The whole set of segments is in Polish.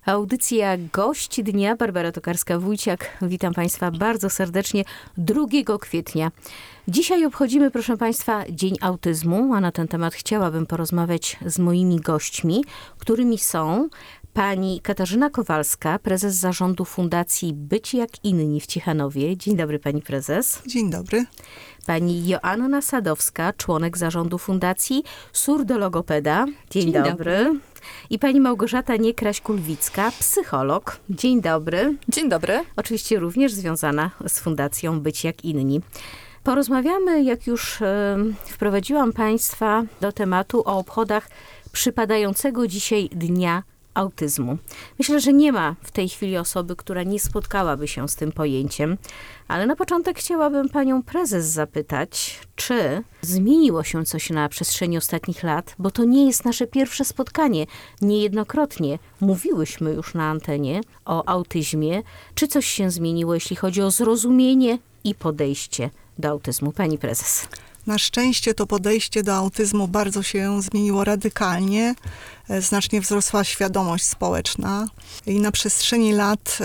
Audycja Gość Dnia, Barbara Tokarska-Wójciak. Witam Państwa bardzo serdecznie 2 kwietnia. Dzisiaj obchodzimy, proszę Państwa, Dzień Autyzmu, a na ten temat chciałabym porozmawiać z moimi gośćmi, którymi są pani Katarzyna Kowalska, prezes zarządu Fundacji Być jak inni w Ciechanowie. Dzień dobry, pani prezes. Dzień dobry. Pani Joanna Sadowska, członek zarządu Fundacji Surdologopeda. Dzień dobry. I pani Małgorzata Niekraś-Kulwicka, psycholog. Dzień dobry. Dzień dobry. Oczywiście również związana z Fundacją Być jak inni. Porozmawiamy, jak już wprowadziłam Państwa do tematu, o obchodach przypadającego dzisiaj Dnia Autyzmu. Myślę, że nie ma w tej chwili osoby, która nie spotkałaby się z tym pojęciem, ale na początek chciałabym panią prezes zapytać, czy zmieniło się coś na przestrzeni ostatnich lat, bo to nie jest nasze pierwsze spotkanie. Niejednokrotnie mówiłyśmy już na antenie o autyzmie. Czy coś się zmieniło, jeśli chodzi o zrozumienie i podejście do autyzmu? Pani prezes. Na szczęście to podejście do autyzmu bardzo się zmieniło radykalnie. Znacznie wzrosła świadomość społeczna i na przestrzeni lat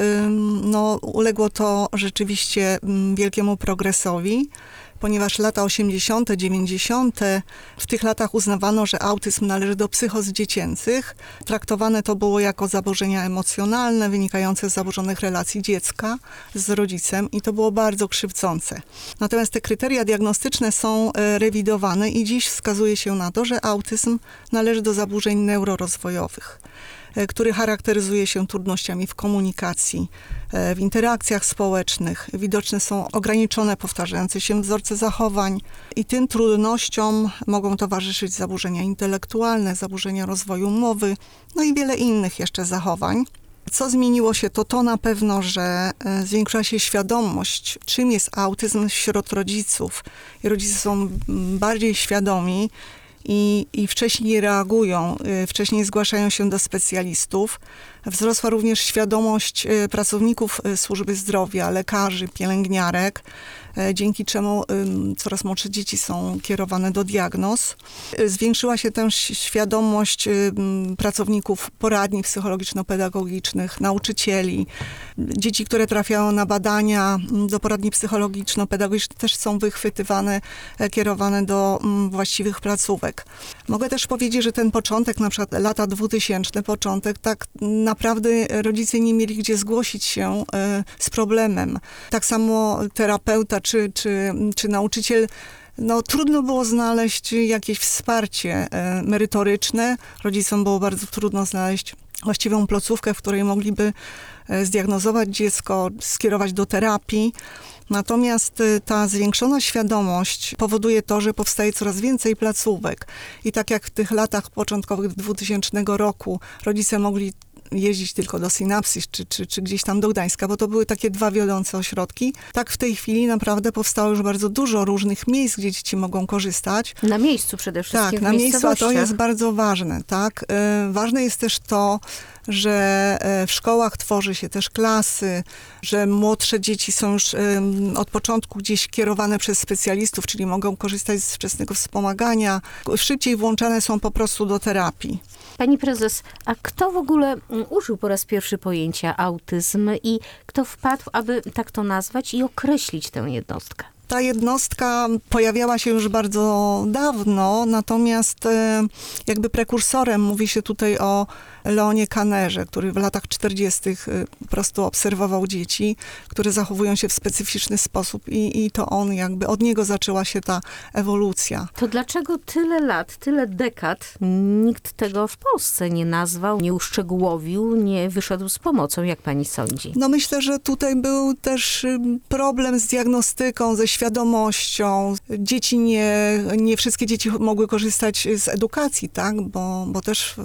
uległo to rzeczywiście wielkiemu progresowi, ponieważ lata 80., 90., w tych latach uznawano, że autyzm należy do psychóz dziecięcych. Traktowane to było jako zaburzenia emocjonalne wynikające z zaburzonych relacji dziecka z rodzicem i to było bardzo krzywdzące. Natomiast te kryteria diagnostyczne są rewidowane i dziś wskazuje się na to, że autyzm należy do zaburzeń neurorozwojowych, który charakteryzuje się trudnościami w komunikacji, w interakcjach społecznych. Widoczne są ograniczone, powtarzające się wzorce zachowań i tym trudnościom mogą towarzyszyć zaburzenia intelektualne, zaburzenia rozwoju mowy, no i wiele innych jeszcze zachowań. Co zmieniło się, to na pewno, że zwiększyła się świadomość, czym jest autyzm wśród rodziców. I rodzice są bardziej świadomi i wcześniej reagują, wcześniej zgłaszają się do specjalistów. Wzrosła również świadomość pracowników służby zdrowia, lekarzy, pielęgniarek, dzięki czemu coraz młodsze dzieci są kierowane do diagnoz. Zwiększyła się też świadomość pracowników poradni psychologiczno-pedagogicznych, nauczycieli. Dzieci, które trafiają na badania do poradni psychologiczno-pedagogicznych, też są wychwytywane, kierowane do właściwych placówek. Mogę też powiedzieć, że ten początek, na przykład lata 2000, początek, tak naprawdę rodzice nie mieli gdzie zgłosić się z problemem. Tak samo terapeuta czy nauczyciel, trudno było znaleźć jakieś wsparcie merytoryczne. Rodzicom było bardzo trudno znaleźć właściwą placówkę, w której mogliby zdiagnozować dziecko, skierować do terapii. Natomiast ta zwiększona świadomość powoduje to, że powstaje coraz więcej placówek. I tak jak w tych latach początkowych 2000 roku rodzice mogli jeździć tylko do Synapsis czy gdzieś tam do Gdańska, bo to były takie 2 wiodące ośrodki. Tak w tej chwili naprawdę powstało już bardzo dużo różnych miejsc, gdzie dzieci mogą korzystać. Na miejscu przede wszystkim. Tak, na miejscu, a to jest bardzo ważne. Tak? Ważne jest też to, że w szkołach tworzy się też klasy, że młodsze dzieci są już od początku gdzieś kierowane przez specjalistów, czyli mogą korzystać z wczesnego wspomagania. Szybciej włączane są po prostu do terapii. Pani prezes, a kto w ogóle użył po raz pierwszy pojęcia autyzm i kto wpadł, aby tak to nazwać i określić tę jednostkę? Ta jednostka pojawiała się już bardzo dawno, natomiast jakby prekursorem mówi się tutaj o Leonie Kannerze, który w latach 40. po prostu obserwował dzieci, które zachowują się w specyficzny sposób i to on jakby, od niego zaczęła się ta ewolucja. To dlaczego tyle lat, tyle dekad nikt tego w Polsce nie nazwał, nie uszczegółowił, nie wyszedł z pomocą, jak pani sądzi? Myślę, że tutaj był też problem z diagnostyką, ze świadomością. Dzieci nie wszystkie dzieci mogły korzystać z edukacji, tak? Bo też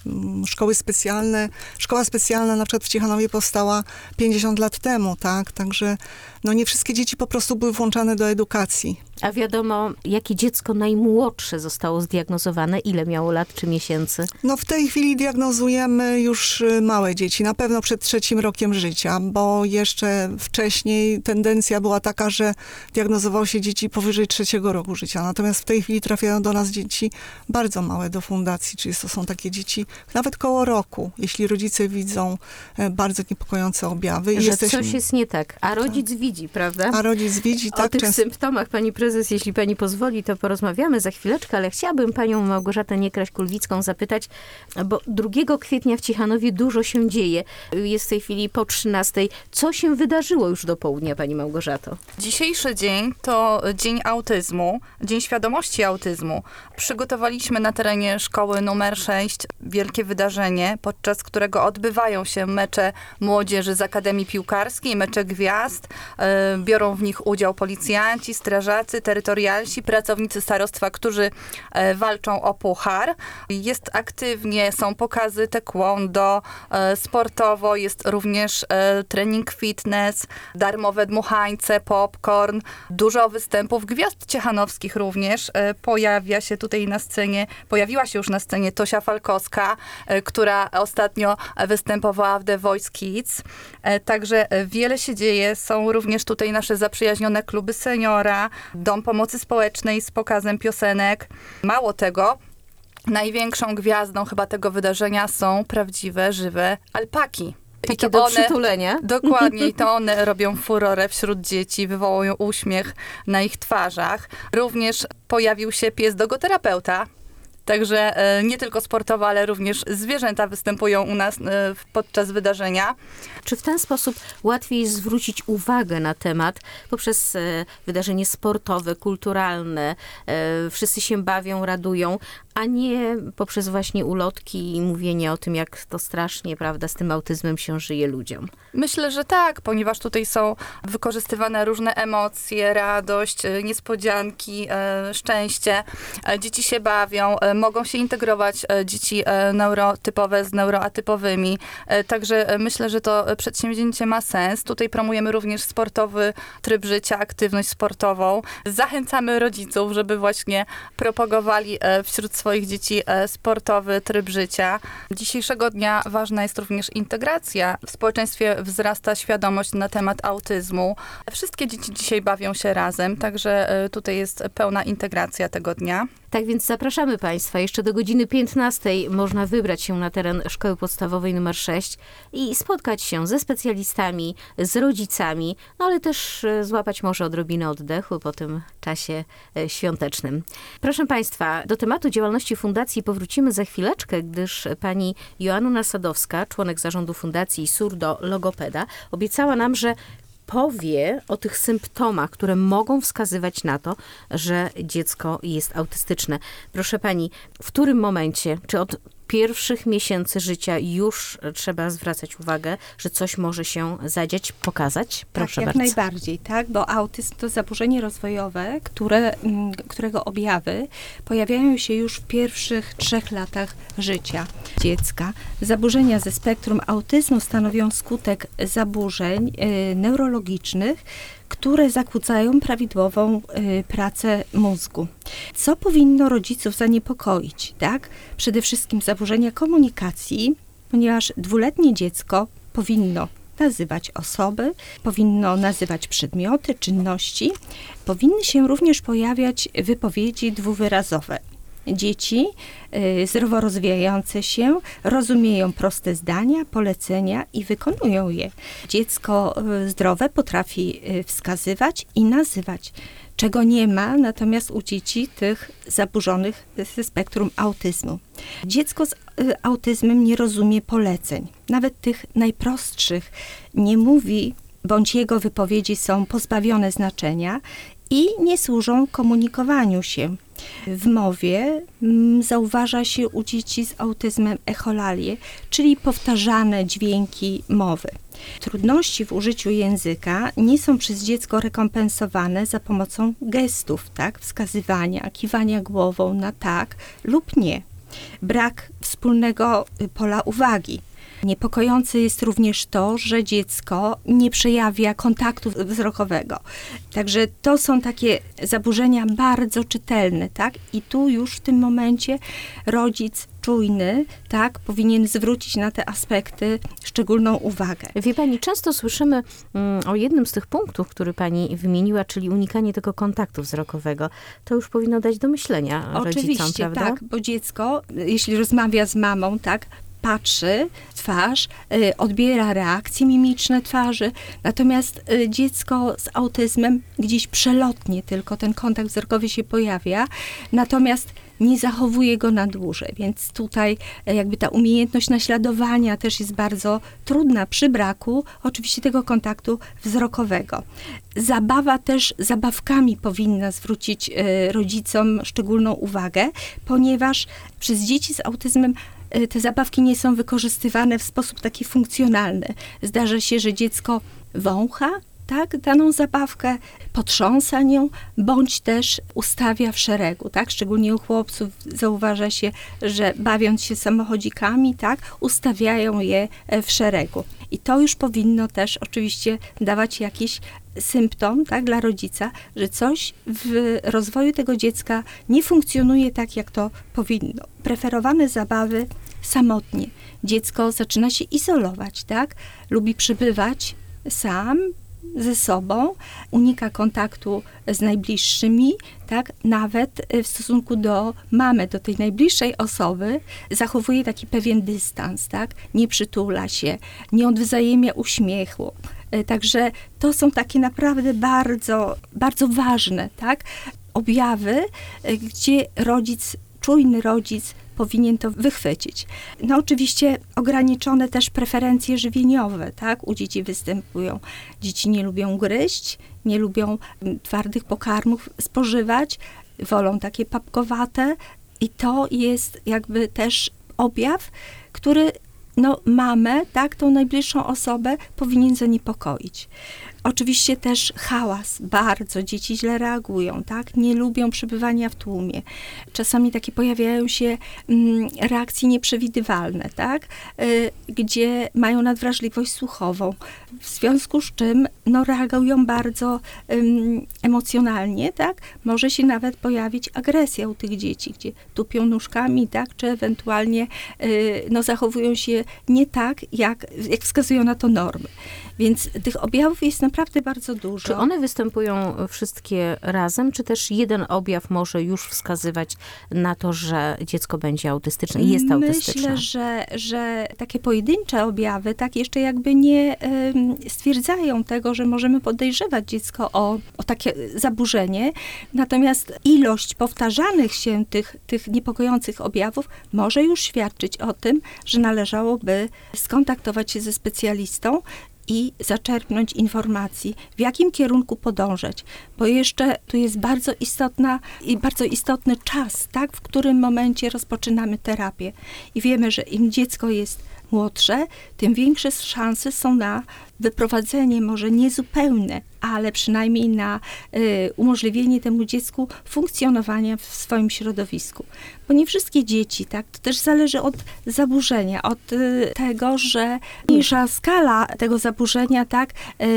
szkoła specjalna na przykład w Ciechanowie powstała 50 lat temu, tak? Także nie wszystkie dzieci po prostu były włączane do edukacji. A wiadomo, jakie dziecko najmłodsze zostało zdiagnozowane? Ile miało lat czy miesięcy? W tej chwili diagnozujemy już małe dzieci, na pewno przed 3. rokiem życia, bo jeszcze wcześniej tendencja była taka, że diagnozowało się dzieci powyżej 3. roku życia. Natomiast w tej chwili trafiają do nas dzieci bardzo małe do fundacji, czyli to są takie dzieci nawet koło po roku, jeśli rodzice widzą bardzo niepokojące objawy. Że coś jest nie tak, a rodzic widzi, prawda? A rodzic widzi, tak. O tych symptomach, pani prezes, jeśli pani pozwoli, to porozmawiamy za chwileczkę, ale chciałabym panią Małgorzatę Niekraś-Kulwicką zapytać, bo 2 kwietnia w Ciechanowie dużo się dzieje. Jest w tej chwili po 13. Co się wydarzyło już do południa, pani Małgorzato? Dzisiejszy dzień to Dzień Autyzmu, Dzień Świadomości Autyzmu. Przygotowaliśmy na terenie szkoły numer 6 wielkie wydarzenie, podczas którego odbywają się mecze młodzieży z Akademii Piłkarskiej, mecze gwiazd. Biorą w nich udział policjanci, strażacy, terytorialsi, pracownicy starostwa, którzy walczą o puchar. Jest aktywnie, są pokazy taekwondo, sportowo, jest również trening fitness, darmowe dmuchańce, popcorn, dużo występów gwiazd ciechanowskich również. Pojawiła się już na scenie Tosia Falkowska, która ostatnio występowała w The Voice Kids. Także wiele się dzieje. Są również tutaj nasze zaprzyjaźnione kluby seniora, Dom Pomocy Społecznej z pokazem piosenek. Mało tego, największą gwiazdą chyba tego wydarzenia są prawdziwe, żywe alpaki. Takie do przytulenia. Dokładnie. I to one robią furorę wśród dzieci, wywołują uśmiech na ich twarzach. Również pojawił się pies dogoterapeuta. Także nie tylko sportowo, ale również zwierzęta występują u nas podczas wydarzenia. Czy w ten sposób łatwiej jest zwrócić uwagę na temat poprzez wydarzenie sportowe, kulturalne, wszyscy się bawią, radują, a nie poprzez właśnie ulotki i mówienie o tym, jak to strasznie, prawda, z tym autyzmem się żyje ludziom? Myślę, że tak, ponieważ tutaj są wykorzystywane różne emocje, radość, niespodzianki, szczęście. Dzieci się bawią, mogą się integrować dzieci neurotypowe z neuroatypowymi. Także myślę, że to przedsięwzięcie ma sens. Tutaj promujemy również sportowy tryb życia, aktywność sportową. Zachęcamy rodziców, żeby właśnie propagowali wśród swoich dzieci sportowy tryb życia. Dzisiejszego dnia ważna jest również integracja. W społeczeństwie wzrasta świadomość na temat autyzmu. Wszystkie dzieci dzisiaj bawią się razem, także tutaj jest pełna integracja tego dnia. Tak więc zapraszamy Państwa. Jeszcze do godziny 15 można wybrać się na teren Szkoły Podstawowej nr 6 i spotkać się ze specjalistami, z rodzicami, no ale też złapać może odrobinę oddechu po tym czasie świątecznym. Proszę Państwa, do tematu działalności fundacji powrócimy za chwileczkę, gdyż pani Joanna Sadowska, członek zarządu fundacji Surdo Logopeda, obiecała nam, że powie o tych symptomach, które mogą wskazywać na to, że dziecko jest autystyczne. Proszę pani, w którym momencie, czy od pierwszych miesięcy życia już trzeba zwracać uwagę, że coś może się zadziać, pokazać? Proszę tak, bardzo. Jak najbardziej, tak, bo autyzm to zaburzenie rozwojowe, którego objawy pojawiają się już w pierwszych 3 latach życia dziecka. Zaburzenia ze spektrum autyzmu stanowią skutek zaburzeń neurologicznych, które zakłócają prawidłową pracę mózgu. Co powinno rodziców zaniepokoić, tak? Przede wszystkim zaburzenia komunikacji, ponieważ 2-letnie dziecko powinno nazywać osoby, powinno nazywać przedmioty, czynności. Powinny się również pojawiać wypowiedzi dwuwyrazowe. Dzieci zdrowo rozwijające się rozumieją proste zdania, polecenia i wykonują je. Dziecko zdrowe potrafi wskazywać i nazywać, czego nie ma natomiast u dzieci tych zaburzonych ze spektrum autyzmu. Dziecko z autyzmem nie rozumie poleceń, nawet tych najprostszych. Nie mówi, bądź jego wypowiedzi są pozbawione znaczenia i nie służą komunikowaniu się. W mowie zauważa się u dzieci z autyzmem echolalię, czyli powtarzane dźwięki mowy. Trudności w użyciu języka nie są przez dziecko rekompensowane za pomocą gestów, tak, wskazywania, kiwania głową na tak lub nie. Brak wspólnego pola uwagi. Niepokojące jest również to, że dziecko nie przejawia kontaktu wzrokowego. Także to są takie zaburzenia bardzo czytelne, tak? I tu już w tym momencie rodzic czujny, tak, powinien zwrócić na te aspekty szczególną uwagę. Wie pani, często słyszymy o jednym z tych punktów, który pani wymieniła, czyli unikanie tego kontaktu wzrokowego. To już powinno dać do myślenia rodzicom, Oczywiście, prawda? tak, bo dziecko, jeśli rozmawia z mamą, tak, patrzy w twarz, odbiera reakcje mimiczne twarzy, natomiast dziecko z autyzmem gdzieś przelotnie tylko ten kontakt wzrokowy się pojawia, natomiast nie zachowuje go na dłużej, więc tutaj jakby ta umiejętność naśladowania też jest bardzo trudna przy braku oczywiście tego kontaktu wzrokowego. Zabawa też zabawkami powinna zwrócić rodzicom szczególną uwagę, ponieważ przez dzieci z autyzmem te zabawki nie są wykorzystywane w sposób taki funkcjonalny. Zdarza się, że dziecko wącha, tak, daną zabawkę, potrząsa nią, bądź też ustawia w szeregu, tak, szczególnie u chłopców zauważa się, że bawiąc się samochodzikami, tak, ustawiają je w szeregu. I to już powinno też oczywiście dawać jakiś symptom, tak, dla rodzica, że coś w rozwoju tego dziecka nie funkcjonuje tak, jak to powinno. Preferowane zabawy samotnie. Dziecko zaczyna się izolować, tak, lubi przebywać sam, ze sobą, unika kontaktu z najbliższymi, tak, nawet w stosunku do mamy, do tej najbliższej osoby, zachowuje taki pewien dystans, tak, nie przytula się, nie odwzajemnia uśmiechu. Także to są takie naprawdę bardzo, bardzo ważne, tak, objawy, gdzie czujny rodzic powinien to wychwycić. No oczywiście ograniczone też preferencje żywieniowe, tak, u dzieci występują. Dzieci nie lubią gryźć, nie lubią twardych pokarmów spożywać, wolą takie papkowate i to jest jakby też objaw, który no mamę, tak, tą najbliższą osobę powinien zaniepokoić. Oczywiście też hałas, bardzo dzieci źle reagują, tak, nie lubią przebywania w tłumie. Czasami takie pojawiają się reakcje nieprzewidywalne, tak, gdzie mają nadwrażliwość słuchową, w związku z czym no, reagują bardzo emocjonalnie, tak, może się nawet pojawić agresja u tych dzieci, gdzie tupią nóżkami, tak, czy ewentualnie no, zachowują się nie tak, jak wskazują na to normy. Więc tych objawów jest naprawdę bardzo dużo. Czy one występują wszystkie razem, czy też jeden objaw może już wskazywać na to, że dziecko będzie autystyczne i jest autystyczne? Myślę, że takie pojedyncze objawy tak jeszcze jakby nie stwierdzają tego, że możemy podejrzewać dziecko o takie zaburzenie. Natomiast ilość powtarzanych się tych niepokojących objawów może już świadczyć o tym, że należałoby skontaktować się ze specjalistą i zaczerpnąć informacji, w jakim kierunku podążać, bo jeszcze tu jest bardzo istotny czas, tak, w którym momencie rozpoczynamy terapię. I wiemy, że im dziecko jest młodsze, tym większe szanse są na wyprowadzenie, może niezupełne, ale przynajmniej na umożliwienie temu dziecku funkcjonowania w swoim środowisku. Bo nie wszystkie dzieci, tak, to też zależy od zaburzenia, od tego, że mniejsza skala tego zaburzenia, tak,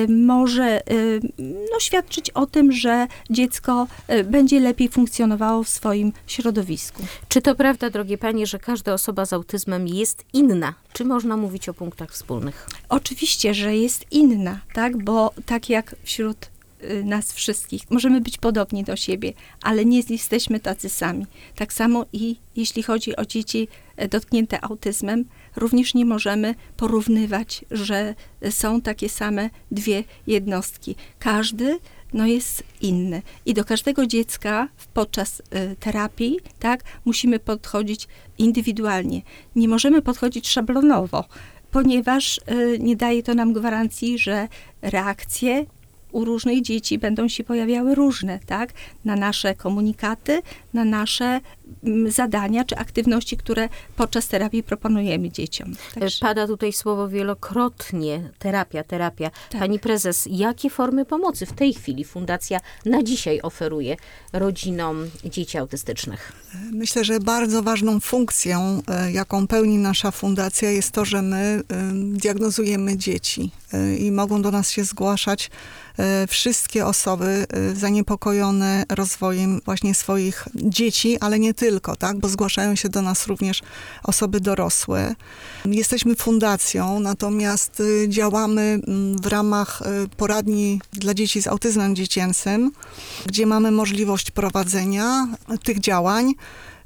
może no, świadczyć o tym, że dziecko będzie lepiej funkcjonowało w swoim środowisku. Czy to prawda, drogie panie, że każda osoba z autyzmem jest inna? Czy można mówić o punktach wspólnych? Oczywiście, że jest inna, tak, bo tak jak wśród nas wszystkich możemy być podobni do siebie, ale nie jesteśmy tacy sami. Tak samo i jeśli chodzi o dzieci dotknięte autyzmem, również nie możemy porównywać, że są takie same dwie jednostki. Każdy no, jest inny i do każdego dziecka podczas terapii, tak, musimy podchodzić indywidualnie. Nie możemy podchodzić szablonowo, ponieważ nie daje to nam gwarancji, że reakcje u różnych dzieci będą się pojawiały różne, tak? Na nasze komunikaty, na nasze zadania czy aktywności, które podczas terapii proponujemy dzieciom. Także... Pada tutaj słowo wielokrotnie, terapia. Tak. Pani prezes, jakie formy pomocy w tej chwili Fundacja na dzisiaj oferuje rodzinom dzieci autystycznych? Myślę, że bardzo ważną funkcją, jaką pełni nasza fundacja, jest to, że my diagnozujemy dzieci i mogą do nas się zgłaszać wszystkie osoby zaniepokojone rozwojem właśnie swoich dzieci, ale nie tylko, tak? Bo zgłaszają się do nas również osoby dorosłe. Jesteśmy fundacją, natomiast działamy w ramach poradni dla dzieci z autyzmem dziecięcym, gdzie mamy możliwość prowadzenia tych działań.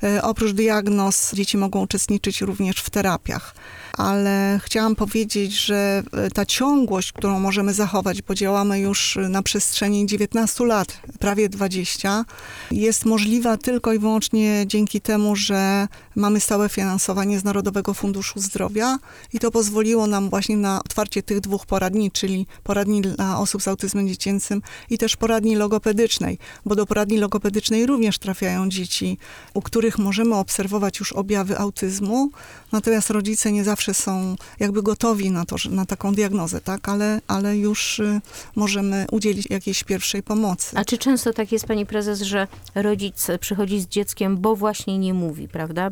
Oprócz diagnoz dzieci mogą uczestniczyć również w terapiach. Ale chciałam powiedzieć, że ta ciągłość, którą możemy zachować, bo działamy już na przestrzeni 19 lat, prawie 20, jest możliwa tylko i wyłącznie dzięki temu, że mamy stałe finansowanie z Narodowego Funduszu Zdrowia i to pozwoliło nam właśnie na otwarcie tych 2 poradni, czyli poradni dla osób z autyzmem dziecięcym i też poradni logopedycznej, bo do poradni logopedycznej również trafiają dzieci, u których możemy obserwować już objawy autyzmu, natomiast rodzice nie zawsze są jakby gotowi na to, na taką diagnozę, tak? Ale już możemy udzielić jakiejś pierwszej pomocy. A czy często tak jest, pani prezes, że rodzic przychodzi z dzieckiem, bo właśnie nie mówi, prawda?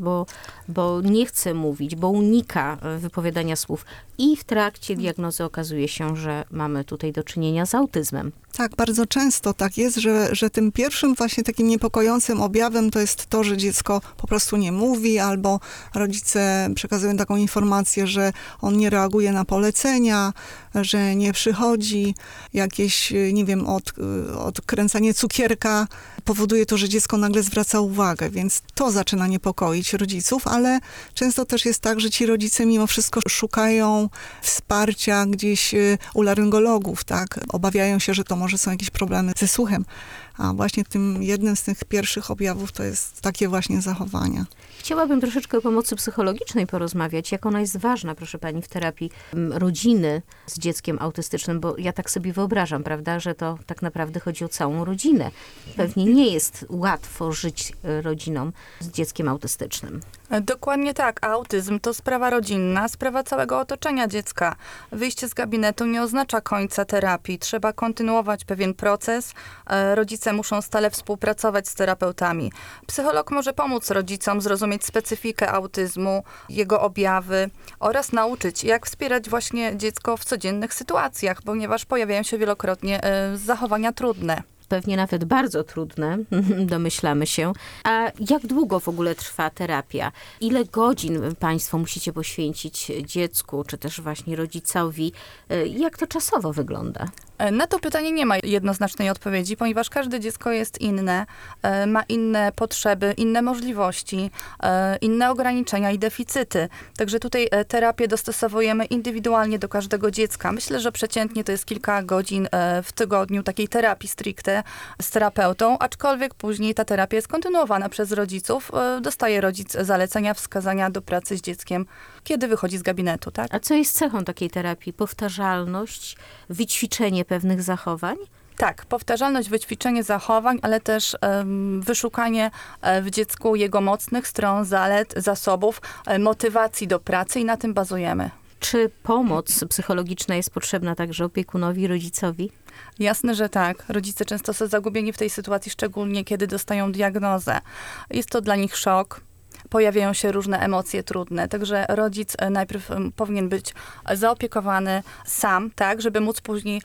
Bo nie chce mówić, bo unika wypowiadania słów i w trakcie diagnozy okazuje się, że mamy tutaj do czynienia z autyzmem. Tak, bardzo często tak jest, że tym pierwszym właśnie takim niepokojącym objawem to jest to, że dziecko po prostu nie mówi, albo rodzice przekazują taką informację, że on nie reaguje na polecenia, że nie przychodzi, jakieś, nie wiem, odkręcanie cukierka powoduje to, że dziecko nagle zwraca uwagę, więc to zaczyna niepokoić rodziców, ale często też jest tak, że ci rodzice mimo wszystko szukają wsparcia gdzieś u laryngologów, tak? Obawiają się, że to może są jakieś problemy ze słuchem, a właśnie jednym z tych pierwszych objawów to jest takie właśnie zachowania. Chciałabym troszeczkę o pomocy psychologicznej porozmawiać, jak ona jest ważna, proszę pani, w terapii rodziny z dzieckiem autystycznym, bo ja tak sobie wyobrażam, prawda, że to tak naprawdę chodzi o całą rodzinę. Pewnie nie jest łatwo żyć rodzinom z dzieckiem autystycznym. Dokładnie tak. Autyzm to sprawa rodzinna, sprawa całego otoczenia dziecka. Wyjście z gabinetu nie oznacza końca terapii. Trzeba kontynuować pewien proces. Rodzice muszą stale współpracować z terapeutami. Psycholog może pomóc rodzicom zrozumieć specyfikę autyzmu, jego objawy oraz nauczyć, jak wspierać właśnie dziecko w codziennych sytuacjach, ponieważ pojawiają się wielokrotnie zachowania trudne. Pewnie nawet bardzo trudne, domyślamy się. A jak długo w ogóle trwa terapia? Ile godzin państwo musicie poświęcić dziecku, czy też właśnie rodzicowi? Jak to czasowo wygląda? Na to pytanie nie ma jednoznacznej odpowiedzi, ponieważ każde dziecko jest inne, ma inne potrzeby, inne możliwości, inne ograniczenia i deficyty. Także tutaj terapię dostosowujemy indywidualnie do każdego dziecka. Myślę, że przeciętnie to jest kilka godzin w tygodniu takiej terapii stricte z terapeutą, aczkolwiek później ta terapia jest kontynuowana przez rodziców. Dostaje rodzic zalecenia, wskazania do pracy z dzieckiem, kiedy wychodzi z gabinetu, tak? A co jest cechą takiej terapii? Powtarzalność, wyćwiczenie pewnych zachowań? Tak, powtarzalność, wyćwiczenie zachowań, ale też wyszukanie w dziecku jego mocnych stron, zalet, zasobów, motywacji do pracy i na tym bazujemy. Czy pomoc psychologiczna jest potrzebna także opiekunowi, rodzicowi? Jasne, że tak. Rodzice często są zagubieni w tej sytuacji, szczególnie kiedy dostają diagnozę. Jest to dla nich szok. Pojawiają się różne emocje trudne, także rodzic najpierw powinien być zaopiekowany sam, tak, żeby móc później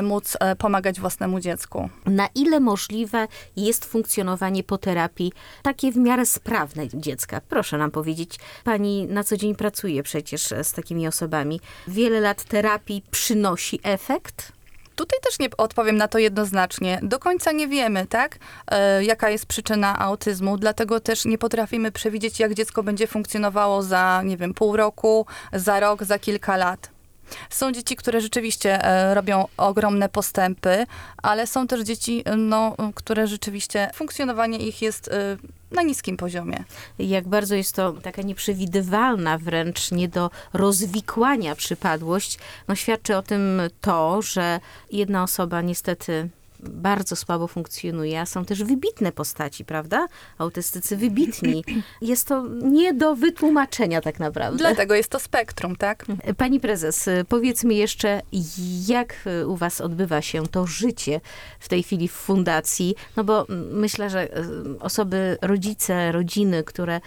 pomagać własnemu dziecku. Na ile możliwe jest funkcjonowanie po terapii takie w miarę sprawne dziecka? Proszę nam powiedzieć, pani na co dzień pracuje przecież z takimi osobami. Wiele lat terapii przynosi efekt? Tutaj też nie odpowiem na to jednoznacznie. Do końca nie wiemy, tak, jaka jest przyczyna autyzmu, dlatego też nie potrafimy przewidzieć, jak dziecko będzie funkcjonowało za, nie wiem, pół roku, za rok, za kilka lat. Są dzieci, które rzeczywiście robią ogromne postępy, ale są też dzieci, które rzeczywiście funkcjonowanie ich jest na niskim poziomie. Jak bardzo jest to taka nieprzewidywalna, wręcz nie do rozwikłania przypadłość, świadczy o tym to, że jedna osoba niestety bardzo słabo funkcjonuje, a są też wybitne postaci, prawda? Autystycy wybitni. Jest to nie do wytłumaczenia tak naprawdę. Dlatego jest to spektrum, tak? Pani prezes, powiedz mi jeszcze, jak u was odbywa się to życie w tej chwili w fundacji? No bo myślę, że osoby, rodzice, rodziny, które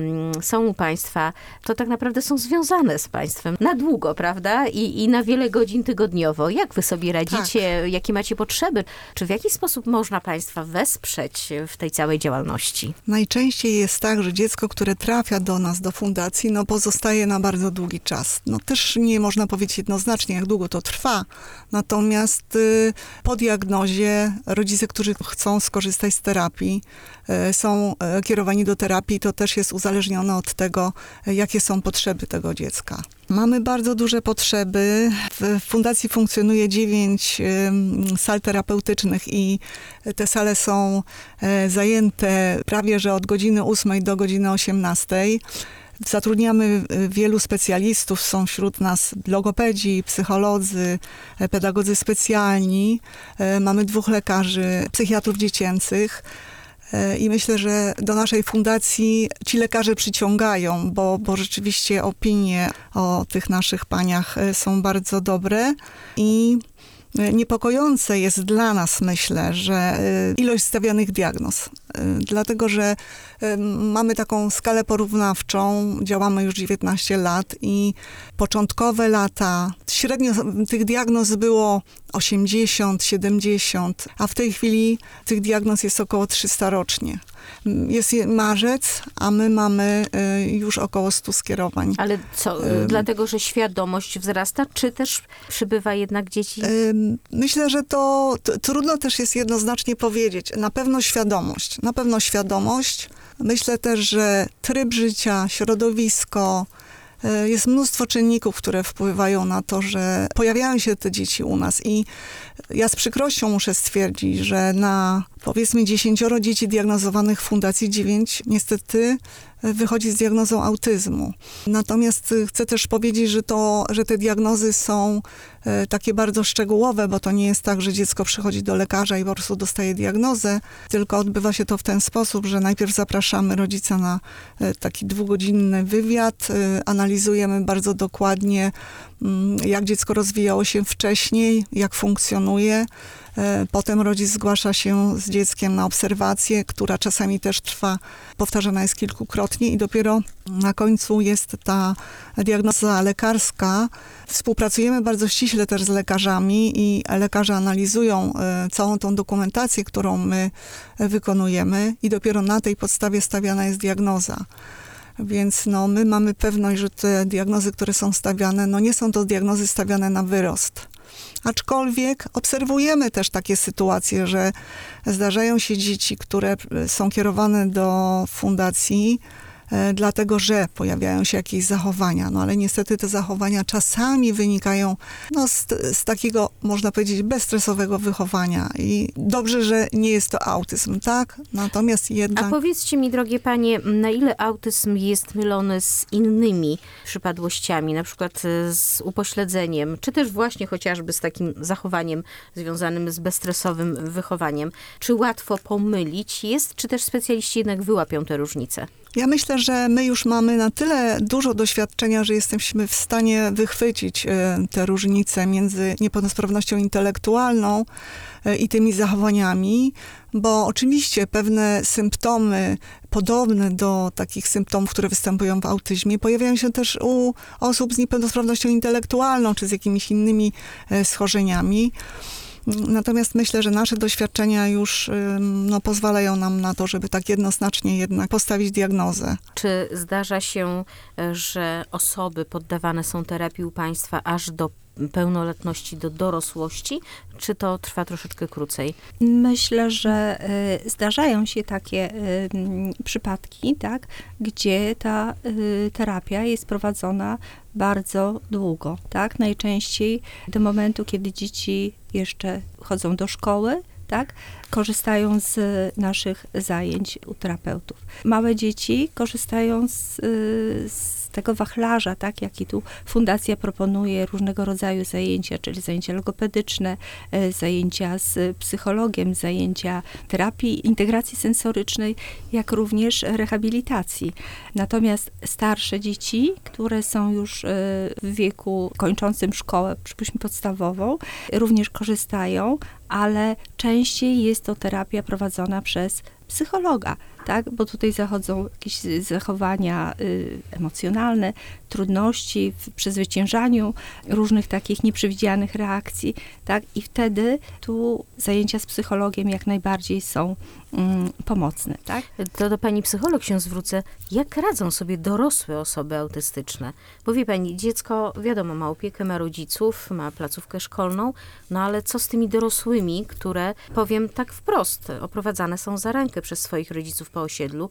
są u państwa, to tak naprawdę są związane z państwem na długo, prawda? I na wiele godzin tygodniowo. Jak wy sobie radzicie? Tak. Jakie macie potrzeby? Czy w jaki sposób można państwa wesprzeć w tej całej działalności? Najczęściej jest tak, że dziecko, które trafia do nas, do fundacji, no pozostaje na bardzo długi czas. No też nie można powiedzieć jednoznacznie, jak długo to trwa. Natomiast po diagnozie rodzice, którzy chcą skorzystać z terapii, są kierowani do terapii. To też jest uzależnione od tego, jakie są potrzeby tego dziecka. Mamy bardzo duże potrzeby. W fundacji funkcjonuje 9 sal terapeutycznych i te sale są zajęte prawie że od godziny 8 do godziny 18. Zatrudniamy wielu specjalistów, są wśród nas logopedzi, psycholodzy, pedagodzy specjalni. Mamy 2 lekarzy, psychiatrów dziecięcych. I myślę, że do naszej fundacji ci lekarze przyciągają, bo rzeczywiście opinie o tych naszych paniach są bardzo dobre i niepokojące jest dla nas, myślę, że ilość stawianych diagnoz. Dlatego, że mamy taką skalę porównawczą, działamy już 19 lat i początkowe lata, średnio tych diagnoz było 80, 70, a w tej chwili tych diagnoz jest około 300 rocznie. Jest marzec, a my mamy już około 100 skierowań. Ale co, dlatego, że świadomość wzrasta, czy też przybywa jednak dzieci? Myślę, że to trudno też jest jednoznacznie powiedzieć. Na pewno świadomość. Myślę też, że tryb życia, środowisko, jest mnóstwo czynników, które wpływają na to, że pojawiają się te dzieci u nas i ja z przykrością muszę stwierdzić, że na powiedzmy 10 dzieci diagnozowanych w fundacji 9 niestety wychodzi z diagnozą autyzmu. Natomiast chcę też powiedzieć, że te diagnozy są takie bardzo szczegółowe, bo to nie jest tak, że dziecko przychodzi do lekarza i po prostu dostaje diagnozę, tylko odbywa się to w ten sposób, że najpierw zapraszamy rodzica na taki 2-godzinny wywiad, analizujemy bardzo dokładnie, jak dziecko rozwijało się wcześniej, jak funkcjonuje. Potem rodzic zgłasza się z dzieckiem na obserwację, która czasami też trwa, powtarzana jest kilkukrotnie i dopiero na końcu jest ta diagnoza lekarska. Współpracujemy bardzo ściśle też z lekarzami i lekarze analizują całą tą dokumentację, którą my wykonujemy i dopiero na tej podstawie stawiana jest diagnoza. Więc my mamy pewność, że te diagnozy, które są stawiane, nie są to diagnozy stawiane na wyrost. Aczkolwiek obserwujemy też takie sytuacje, że zdarzają się dzieci, które są kierowane do fundacji, dlatego że pojawiają się jakieś zachowania. Ale niestety te zachowania czasami wynikają z takiego, można powiedzieć, bezstresowego wychowania. I dobrze, że nie jest to autyzm, tak? Natomiast jednak... A powiedzcie mi, drogie panie, na ile autyzm jest mylony z innymi przypadłościami, na przykład z upośledzeniem, czy też właśnie chociażby z takim zachowaniem związanym z bezstresowym wychowaniem? Czy łatwo pomylić jest, czy też specjaliści jednak wyłapią te różnice? Ja myślę, że my już mamy na tyle dużo doświadczenia, że jesteśmy w stanie wychwycić te różnice między niepełnosprawnością intelektualną i tymi zachowaniami, bo oczywiście pewne symptomy podobne do takich symptomów, które występują w autyzmie, pojawiają się też u osób z niepełnosprawnością intelektualną czy z jakimiś innymi schorzeniami. Natomiast myślę, że nasze doświadczenia już pozwalają nam na to, żeby tak jednoznacznie jednak postawić diagnozę. Czy zdarza się, że osoby poddawane są terapii u państwa aż do pełnoletności, do dorosłości, czy to trwa troszeczkę krócej? Myślę, że zdarzają się takie przypadki, tak, gdzie ta terapia jest prowadzona bardzo długo, tak? Najczęściej do momentu, kiedy dzieci jeszcze chodzą do szkoły, tak? Korzystają z naszych zajęć u terapeutów. Małe dzieci korzystają z tego wachlarza, tak, jaki tu fundacja proponuje, różnego rodzaju zajęcia, czyli zajęcia logopedyczne, zajęcia z psychologiem, zajęcia terapii integracji sensorycznej, jak również rehabilitacji. Natomiast starsze dzieci, które są już w wieku kończącym szkołę, przypuśćmy podstawową, również korzystają, ale częściej jest to terapia prowadzona przez psychologa, tak? Bo tutaj zachodzą jakieś zachowania emocjonalne, trudności w przezwyciężaniu różnych takich nieprzewidzianych reakcji, tak? I wtedy tu zajęcia z psychologiem jak najbardziej są pomocne, tak? To do pani psycholog się zwrócę. Jak radzą sobie dorosłe osoby autystyczne? Bo wie pani, dziecko, wiadomo, ma opiekę, ma rodziców, ma placówkę szkolną, no ale co z tymi dorosłymi, które, powiem tak wprost, oprowadzane są za rękę przez swoich rodziców po osiedlu,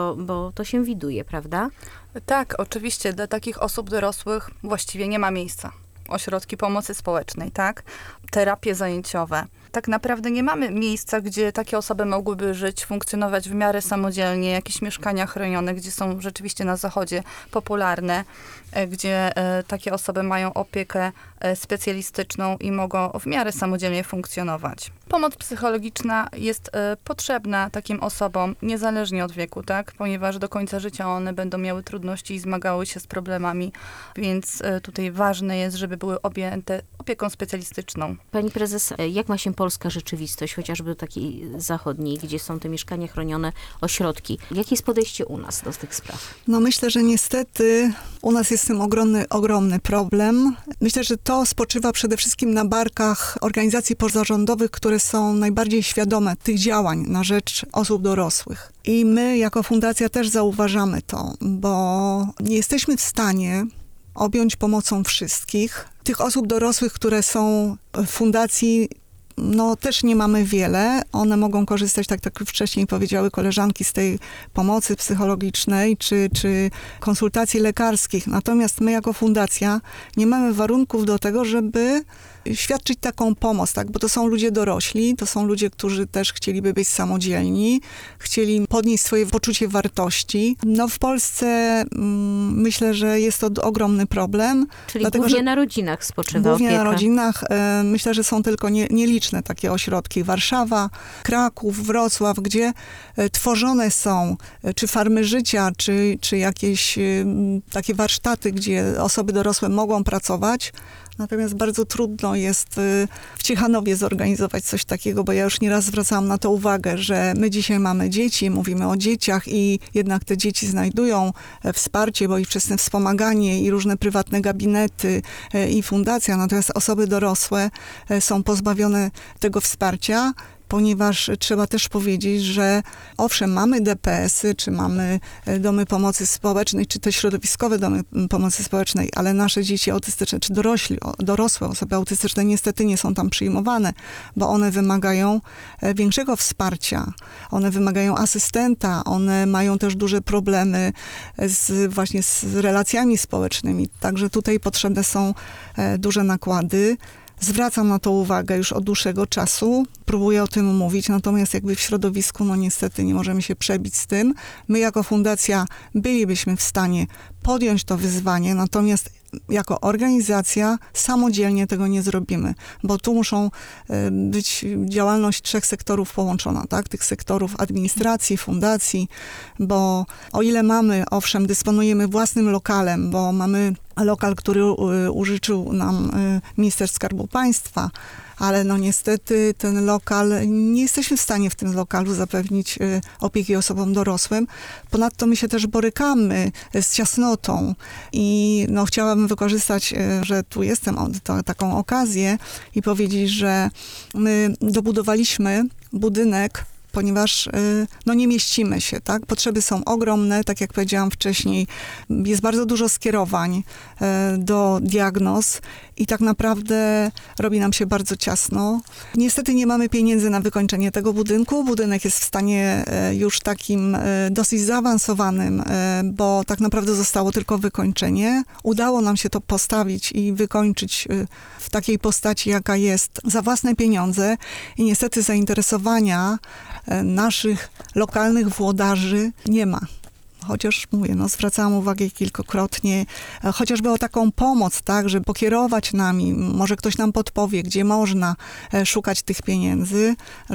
bo to się widuje, prawda? Tak, oczywiście dla takich osób dorosłych właściwie nie ma miejsca. Ośrodki pomocy społecznej, tak? Terapie zajęciowe. Tak naprawdę nie mamy miejsca, gdzie takie osoby mogłyby żyć, funkcjonować w miarę samodzielnie, jakieś mieszkania chronione, gdzie są rzeczywiście na zachodzie popularne, gdzie takie osoby mają opiekę specjalistyczną i mogą w miarę samodzielnie funkcjonować. Pomoc psychologiczna jest potrzebna takim osobom niezależnie od wieku, tak? Ponieważ do końca życia one będą miały trudności i zmagały się z problemami, więc tutaj ważne jest, żeby były objęte opieką specjalistyczną. Pani prezes, jak ma się polska rzeczywistość, chociażby takiej zachodniej, gdzie są te mieszkania chronione, ośrodki? Jakie jest podejście u nas do tych spraw? No myślę, że niestety u nas jest z tym ogromny problem. Myślę, że to spoczywa przede wszystkim na barkach organizacji pozarządowych, które są najbardziej świadome tych działań na rzecz osób dorosłych. I my jako fundacja też zauważamy to, bo nie jesteśmy w stanie objąć pomocą wszystkich. Tych osób dorosłych, które są w fundacji, no też nie mamy wiele. One mogą korzystać, tak jak wcześniej powiedziały koleżanki, z tej pomocy psychologicznej czy konsultacji lekarskich. Natomiast my jako fundacja nie mamy warunków do tego, żeby świadczyć taką pomoc, tak? Bo to są ludzie dorośli, to są ludzie, którzy też chcieliby być samodzielni, chcieli podnieść swoje poczucie wartości. No w Polsce myślę, że jest to ogromny problem. Czyli dlatego, głównie że na rodzinach spoczywa głównie opieka. na rodzinach. Myślę, że są tylko nieliczne takie ośrodki. Warszawa, Kraków, Wrocław, gdzie tworzone są czy farmy życia, czy jakieś takie warsztaty, gdzie osoby dorosłe mogą pracować. Natomiast bardzo trudno jest w Ciechanowie zorganizować coś takiego, bo ja już nieraz zwracałam na to uwagę, że my dzisiaj mamy dzieci, mówimy o dzieciach i jednak te dzieci znajdują wsparcie, bo i wczesne wspomaganie i różne prywatne gabinety i fundacja, natomiast osoby dorosłe są pozbawione tego wsparcia, ponieważ trzeba też powiedzieć, że owszem, mamy DPS-y, czy mamy domy pomocy społecznej, czy te środowiskowe domy pomocy społecznej, ale nasze dzieci autystyczne, czy dorosłe osoby autystyczne niestety nie są tam przyjmowane, bo one wymagają większego wsparcia, one wymagają asystenta, one mają też duże problemy właśnie z relacjami społecznymi, także tutaj potrzebne są duże nakłady. Zwracam na to uwagę już od dłuższego czasu, próbuję o tym mówić, natomiast jakby w środowisku, no niestety nie możemy się przebić z tym. My jako fundacja bylibyśmy w stanie podjąć to wyzwanie, natomiast jako organizacja samodzielnie tego nie zrobimy, bo tu muszą być działalność 3 sektorów połączona, tak? Tych sektorów administracji, fundacji, bo o ile mamy, owszem, dysponujemy własnym lokalem, bo mamy lokal, który użyczył nam minister Skarbu Państwa, ale no niestety ten lokal, nie jesteśmy w stanie w tym lokalu zapewnić opieki osobom dorosłym. Ponadto my się też borykamy z ciasnotą i no chciałabym wykorzystać, że tu jestem, taką okazję i powiedzieć, że my dobudowaliśmy budynek, ponieważ no nie mieścimy się, tak? Potrzeby są ogromne, tak jak powiedziałam wcześniej, jest bardzo dużo skierowań do diagnoz i tak naprawdę robi nam się bardzo ciasno. Niestety nie mamy pieniędzy na wykończenie tego budynku. Budynek jest w stanie już takim dosyć zaawansowanym, bo tak naprawdę zostało tylko wykończenie. Udało nam się to postawić i wykończyć w takiej postaci, jaka jest, za własne pieniądze i niestety zainteresowania naszych lokalnych włodarzy nie ma. Chociaż mówię, no zwracałam uwagę kilkakrotnie, chociażby o taką pomoc, tak, żeby pokierować nami, może ktoś nam podpowie, gdzie można szukać tych pieniędzy,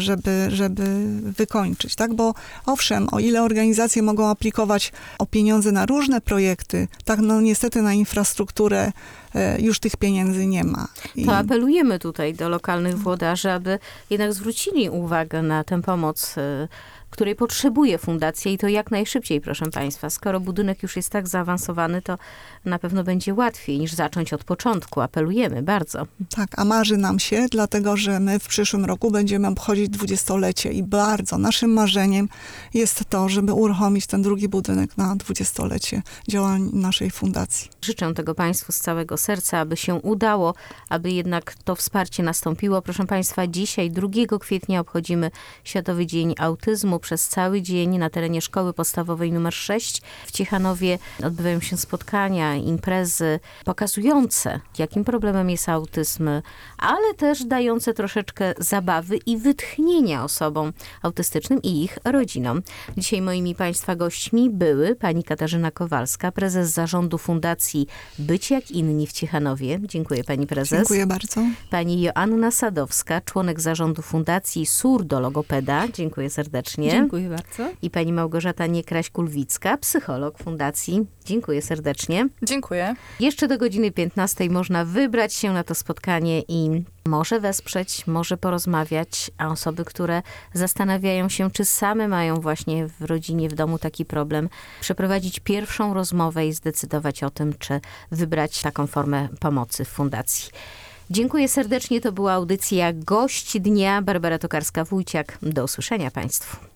żeby wykończyć, tak, bo owszem, o ile organizacje mogą aplikować o pieniądze na różne projekty, tak, no niestety na infrastrukturę już tych pieniędzy nie ma. To apelujemy tutaj do lokalnych włodarzy, aby jednak zwrócili uwagę na tę pomoc której potrzebuje fundacja i to jak najszybciej, proszę Państwa. Skoro budynek już jest tak zaawansowany, to na pewno będzie łatwiej niż zacząć od początku. Apelujemy bardzo. Tak, a marzy nam się, dlatego że my w przyszłym roku będziemy obchodzić 20-lecie i bardzo naszym marzeniem jest to, żeby uruchomić ten drugi budynek na 20-lecie działań naszej fundacji. Życzę tego Państwu z całego serca, aby się udało, aby jednak to wsparcie nastąpiło. Proszę Państwa, dzisiaj 2 kwietnia obchodzimy Światowy Dzień Autyzmu. Przez cały dzień na terenie Szkoły Podstawowej nr 6 w Ciechanowie odbywają się spotkania, imprezy pokazujące, jakim problemem jest autyzm, ale też dające troszeczkę zabawy i wytchnienia osobom autystycznym i ich rodzinom. Dzisiaj moimi Państwa gośćmi były pani Katarzyna Kowalska, prezes zarządu Fundacji Być jak inni w Ciechanowie. Dziękuję pani prezes. Dziękuję bardzo. Pani Joanna Sadowska, członek zarządu Fundacji Surdologopeda. Dziękuję serdecznie. Dziękuję bardzo. I pani Małgorzata Niekraś-Kulwicka, psycholog Fundacji. Dziękuję serdecznie. Dziękuję. Jeszcze do godziny 15 można wybrać się na to spotkanie i może wesprzeć, może porozmawiać, a osoby, które zastanawiają się, czy same mają właśnie w rodzinie, w domu taki problem, przeprowadzić pierwszą rozmowę i zdecydować o tym, czy wybrać taką formę pomocy w fundacji. Dziękuję serdecznie. To była audycja Gość Dnia. Barbara Tokarska-Wójciak. Do usłyszenia Państwu.